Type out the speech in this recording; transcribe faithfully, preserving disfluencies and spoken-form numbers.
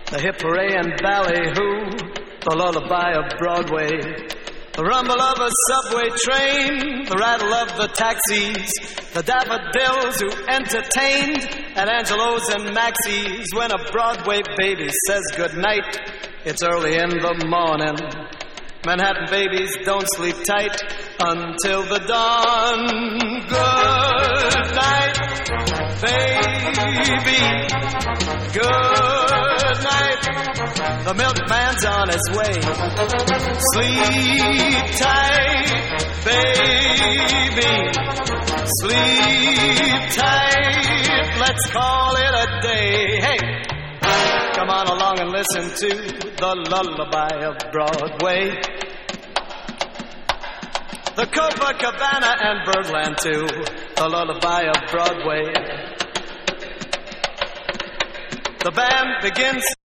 the hip hooray and ballyhoo, the lullaby of Broadway, the rumble of a subway train, the rattle of the taxis, the daffodils who entertained at Angelo's and Maxie's. When a Broadway baby says goodnight, it's early in the morning. Manhattan babies don't sleep tight until the dawn. Good night, baby. Good night. The milkman's on his way. Sleep tight, baby. Sleep tight. Let's call it a day. Hey, come on along and listen to the lullaby of Broadway. The Copacabana and Birdland too, the lullaby of Broadway. The band begins